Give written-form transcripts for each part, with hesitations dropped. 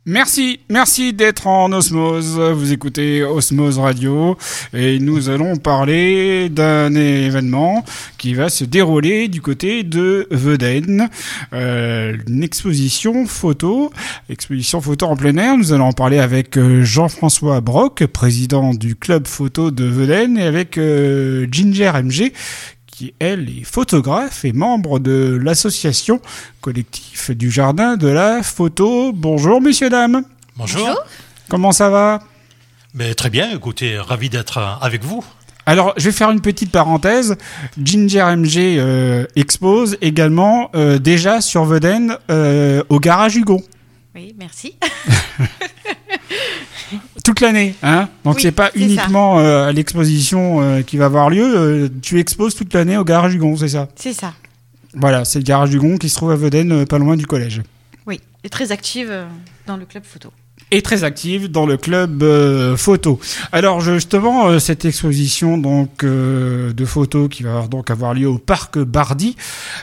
Merci d'être en osmose. Vous écoutez Osmose Radio et nous allons parler d'un événement qui va se dérouler du côté de Weuden, une exposition photo en plein air. Nous allons en parler avec Jean-François Brock, président du club photo de Weuden, et avec Ginger MG, qui, elle, est photographe et membre de l'association collectif du Jardin de la Photo. Bonjour, messieurs, dames. Bonjour. Comment ça va ? Mais très bien, écoutez, ravi d'être avec vous. Alors, je vais faire une petite parenthèse. Ginger MG expose également déjà sur Weuden au Garage Hugon. Oui, merci. Toute l'année, hein. Donc oui, c'est pas uniquement à l'exposition qui va avoir lieu. Tu exposes toute l'année au Garage Hugon, c'est ça ? C'est ça. Voilà, c'est le Garage Hugon qui se trouve à Weuden, pas loin du collège. Oui, et très active dans le club photo. Et très active dans le club photo. Alors justement, cette exposition donc de photos qui va donc avoir lieu au parc Bardi,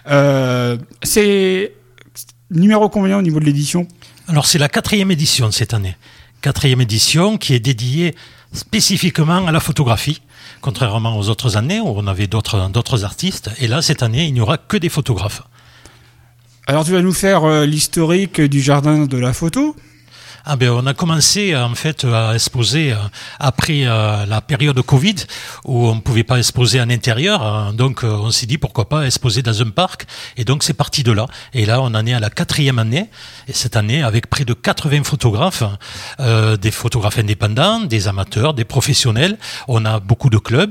c'est numéro combien au niveau de l'édition ? Alors c'est la 4e édition cette année. 4e édition qui est dédiée spécifiquement à la photographie, contrairement aux autres années où on avait d'autres artistes. Et là, cette année, il n'y aura que des photographes. Alors tu vas nous faire l'historique du Jardin de la Photo ? On a commencé en fait à exposer après la période Covid où on ne pouvait pas exposer en intérieur, donc on s'est dit pourquoi pas exposer dans un parc, et donc c'est parti de là. Et là on en est à la 4e année, et cette année avec près de 80 photographes, des photographes indépendants, des amateurs, des professionnels. On a beaucoup de clubs,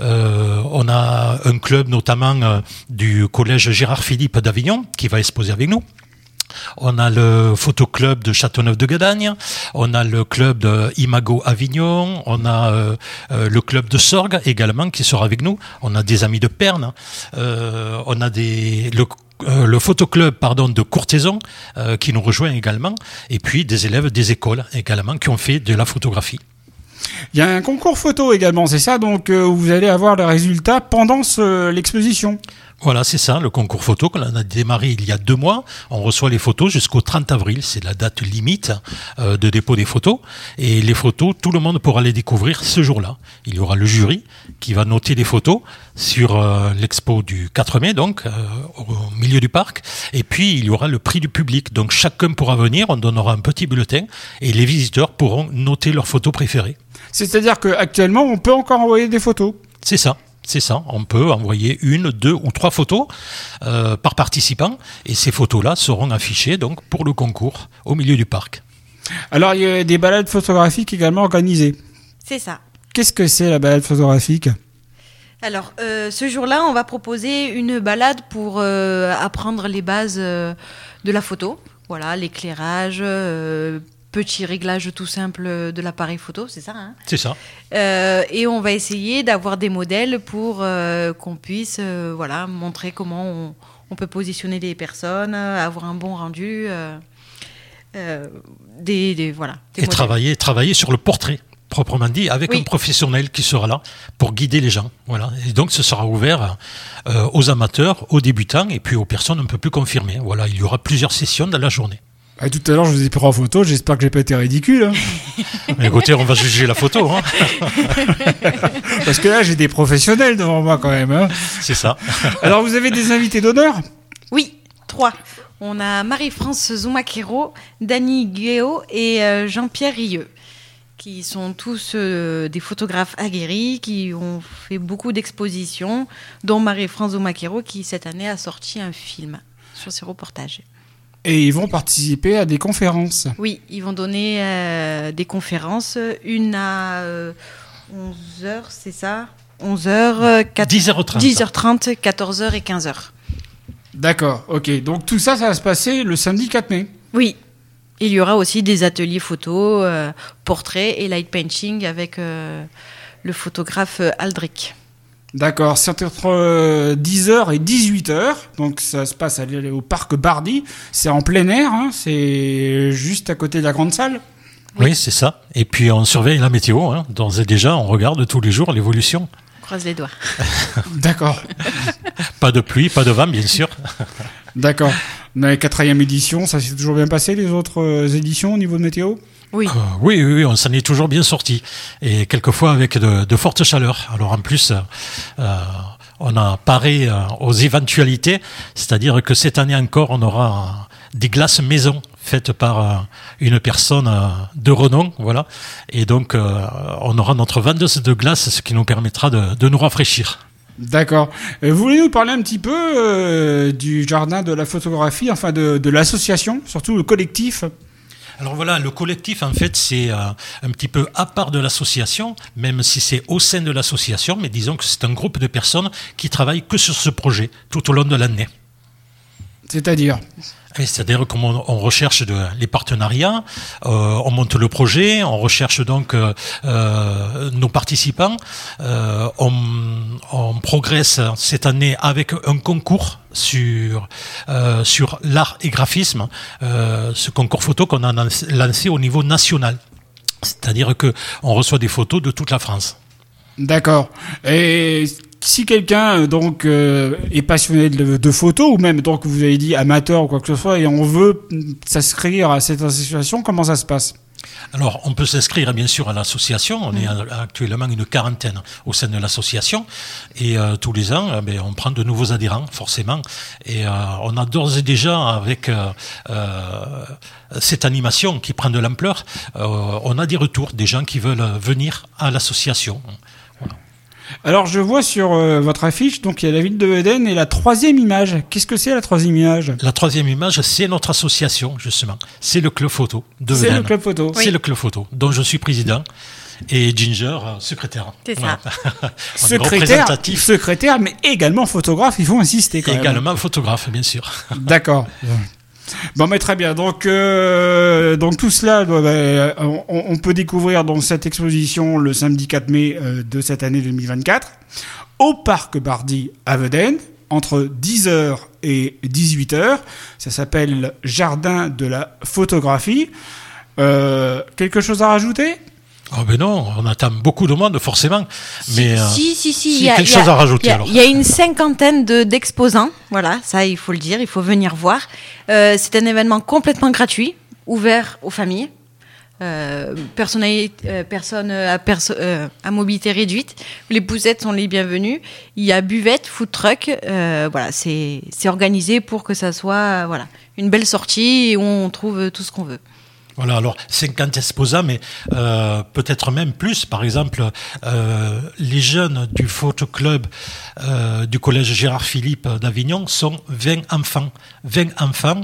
on a un club notamment du collège Gérard Philippe d'Avignon qui va exposer avec nous. On a le photoclub de Châteauneuf-de-Gadagne, on a le club de Imago Avignon, on a le club de Sorgues également qui sera avec nous, on a des amis de Perne, on a le photoclub de Courthézon qui nous rejoint également, et puis des élèves des écoles également qui ont fait de la photographie. Il y a un concours photo également, c'est ça, donc où vous allez avoir les résultats pendant l'exposition. Voilà, c'est ça, le concours photo qu'on a démarré il y a 2 mois. On reçoit les photos jusqu'au 30 avril, c'est la date limite de dépôt des photos. Et les photos, tout le monde pourra les découvrir ce jour-là. Il y aura le jury qui va noter les photos sur l'expo du 4 mai, donc au milieu du parc. Et puis, il y aura le prix du public. Donc, chacun pourra venir, on donnera un petit bulletin et les visiteurs pourront noter leurs photos préférées. C'est-à-dire qu'actuellement, on peut encore envoyer des photos ? C'est ça. C'est ça, on peut envoyer 1, 2 ou 3 photos par participant, et ces photos-là seront affichées donc pour le concours au milieu du parc. Alors il y a des balades photographiques également organisées. C'est ça. Qu'est-ce que c'est la balade photographique ? Alors ce jour-là, on va proposer une balade pour apprendre les bases de la photo. Voilà, l'éclairage, petit réglage tout simple de l'appareil photo, c'est ça, hein ? C'est ça. Et on va essayer d'avoir des modèles pour qu'on puisse montrer comment on peut positionner les personnes, avoir un bon rendu, des et travailler sur le portrait, proprement dit, avec un professionnel qui sera là pour guider les gens. Voilà. Et donc ce sera ouvert aux amateurs, aux débutants et puis aux personnes un peu plus confirmées. Voilà, il y aura plusieurs sessions dans la journée. Ah, tout à l'heure, je vous ai pris en photo, j'espère que j'ai pas été ridicule. Hein. Mais écoutez, on va juger la photo. Hein. Parce que là, j'ai des professionnels devant moi quand même. Hein. C'est ça. Alors, vous avez des invités d'honneur ? Oui, 3. On a Marie-France Zoumaquero, Dany Guéot et Jean-Pierre Rieux, qui sont tous des photographes aguerris, qui ont fait beaucoup d'expositions, dont Marie-France Zoumaquero, qui cette année a sorti un film sur ses reportages. Et ils vont participer à des conférences. Oui, ils vont donner des conférences. Une à 11h, c'est ça ? 11h, 10h30. 10h30, 14h et 15h. D'accord, ok. Donc tout ça, ça va se passer le samedi 4 mai. Oui. Il y aura aussi des ateliers photo, portraits et light painting avec le photographe Aldrich. D'accord, c'est entre 10h et 18h, donc ça se passe au parc Bardi, c'est en plein air, hein, c'est juste à côté de la grande salle. Oui, c'est ça, et puis on surveille la météo, hein. D'ores et déjà on regarde tous les jours l'évolution. On croise les doigts. D'accord. Pas de pluie, pas de vent bien sûr. D'accord. La 4e édition, ça s'est toujours bien passé, les autres éditions au niveau de météo? Oui. Oui, on s'en est toujours bien sorti. Et quelquefois avec de fortes chaleurs. Alors en plus, on a paré aux éventualités, c'est-à-dire que cette année encore, on aura des glaces maison faites par une personne de renom, voilà. Et donc, on aura notre vendeuse de glace, ce qui nous permettra de nous rafraîchir. D'accord. Vous voulez nous parler un petit peu du jardin de la photographie, enfin de l'association, surtout le collectif? Alors voilà, le collectif, en fait, c'est un petit peu à part de l'association, même si c'est au sein de l'association, mais disons que c'est un groupe de personnes qui travaillent que sur ce projet tout au long de l'année. C'est-à-dire? C'est-à-dire qu'on recherche les partenariats, on monte le projet, on recherche donc nos participants, on progresse cette année avec un concours sur l'art et graphisme, ce concours photo qu'on a lancé au niveau national. C'est-à-dire que on reçoit des photos de toute la France. D'accord. Et si quelqu'un est passionné de photos, ou même donc vous avez dit amateur ou quoi que ce soit, et on veut s'inscrire à cette association, comment ça se passe? Alors, on peut s'inscrire bien sûr à l'association. On est actuellement une 40aine au sein de l'association. Et tous les ans, on prend de nouveaux adhérents, forcément. Et on a d'ores et déjà, avec cette animation qui prend de l'ampleur, on a des retours, des gens qui veulent venir à l'association. Voilà. Alors, je vois sur votre affiche, donc il y a la ville de Weden et la 3e image. Qu'est-ce que c'est la 3e image? La 3e image, c'est notre association, justement. C'est le club photo de Weden. C'est le club photo. Oui. C'est le club photo, dont je suis président. Et Ginger, secrétaire. C'est ça. Secrétaire, mais également photographe, il faut insister quand même. Également photographe, bien sûr. D'accord. Bon, mais très bien. Donc tout cela, on peut découvrir dans cette exposition le samedi 4 mai de cette année 2024 au Parc Bardi à Weden entre 10h et 18h. Ça s'appelle Jardin de la photographie. Quelque chose à rajouter? Oh ben non, on attend beaucoup de monde forcément, mais si, il y a quelque chose à rajouter. Il y a une 50aine d'exposants, voilà, ça il faut le dire, il faut venir voir. C'est un événement complètement gratuit, ouvert aux familles, personnes à mobilité réduite. Les poussettes sont les bienvenues. Il y a buvette, food truck, voilà, c'est organisé pour que ça soit une belle sortie où on trouve tout ce qu'on veut. Voilà, alors 50 exposants, mais peut-être même plus. Par exemple, les jeunes du photoclub du collège Gérard Philippe d'Avignon sont 20 enfants. 20 enfants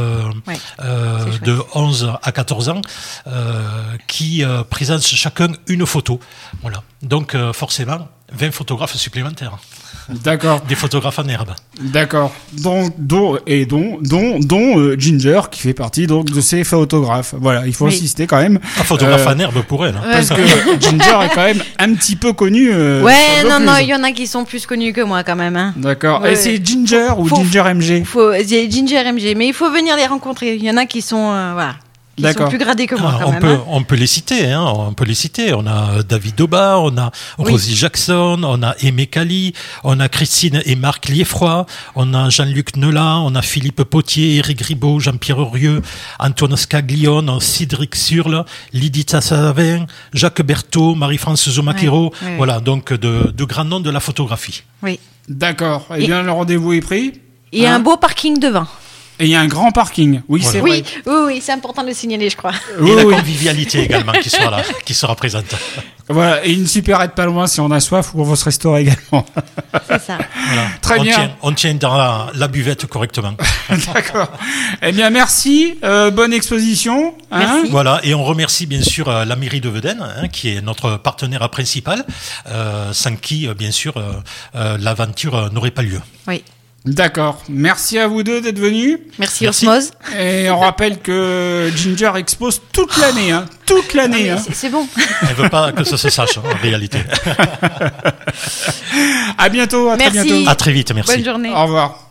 de 11 à 14 ans qui présentent chacun une photo. Voilà. Donc forcément, 20 photographes supplémentaires. D'accord. Des photographes en herbe. D'accord. Dont Ginger, qui fait partie donc de ces photographes. Voilà, il faut insister quand même. Un photographe en herbe pour elle. Hein. Parce que Ginger est quand même un petit peu connue. Non, il y en a qui sont plus connus que moi quand même. Hein. D'accord. Et c'est Ginger ou Ginger MG? C'est Ginger MG, mais il faut venir les rencontrer. Il y en a qui sont qui sont plus gradés que moi quand même. On peut les citer, hein. On peut les citer. On a David Doba, on a Rosie Jackson, on a Aimé Cali, on a Christine et Marc Lieffroy, on a Jean-Luc Neula, on a Philippe Potier, Éric Ribaud, Jean-Pierre Rieux, Antoine Scaglione, Cédric Surle, Lydie Savin, Jacques Berthaud, Marie-France Zomaquero. Voilà, donc de grands noms de la photographie. Oui. D'accord. Eh bien, le rendez-vous est pris. Et un beau parking devant. Et il y a un grand parking. Oui, c'est vrai. Oui, c'est important de le signaler, je crois. Et la convivialité également qui sera là, qui sera présente. Voilà, et une supérette pas loin si on a soif ou on va se restaurer également. C'est ça. Voilà. Très bien. On tient dans la buvette correctement. D'accord. Eh bien, merci. Bonne exposition. Merci. Voilà, et on remercie bien sûr la mairie de Weden, qui est notre partenaire principal, sans qui, bien sûr, l'aventure n'aurait pas lieu. Oui. D'accord. Merci à vous deux d'être venus. Merci Osmose. Et on rappelle que Ginger expose toute l'année. Hein. Toute l'année. C'est bon. Elle veut pas que ça se sache, en réalité. À bientôt. À très bientôt. À très vite, merci. Bonne journée. Au revoir.